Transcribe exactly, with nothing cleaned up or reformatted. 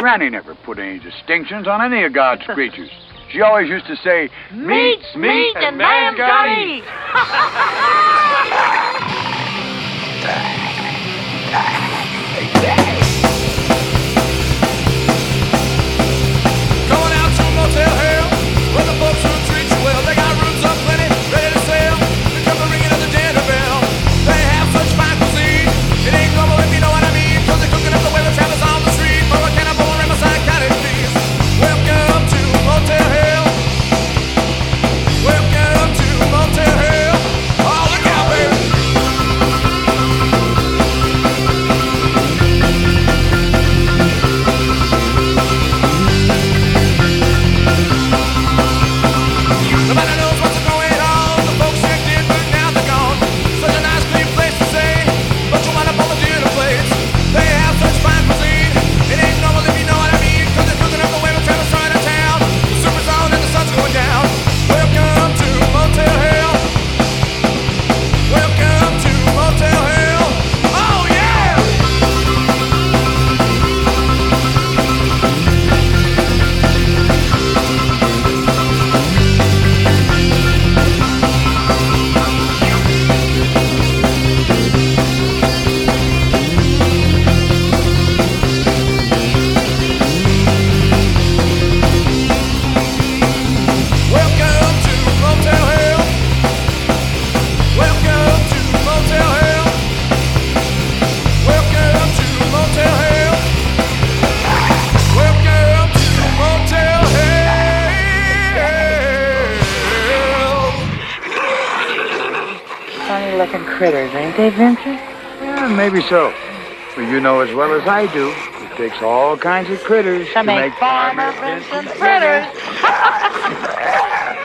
Granny never put any distinctions on any of God's creatures. She always used to say, Meat's meat and man's gotta eat. Going out to Motel Hell, where the folks will treat you well. They got rooms up plenty, ready to sell. Here comes the ringing of the dinner bell. They have such fine cuisine. It ain't normal if you know what I mean. Cause they're cooking up the way the travelers on the street for a cannibal and Riverside cottage feast. Welcome to Motel Hell. Welcome to Motel Hell. Oh, look out, baby. Nobody knows what's going on. The folks here did, but now they're gone. Such a nice, clean place to stay, but you wind up on the dinner plates. They have such fine cuisine. It ain't normal if you know what I mean. Cause they're cooking up the way we're trying to start a town. The super's on and the sun's going down. Welcome to Motel Hell. Welcome to Motel Hell. Oh, yeah! Welcome to Motel Hell. Welcome to Motel Hell. Welcome to Motel Hell. Welcome to Motel Hell. Funny looking critters, ain't they, Vincent? Yeah, maybe so. But you know as well as I do, it takes all kinds of critters To make Farmer Vincent fritters.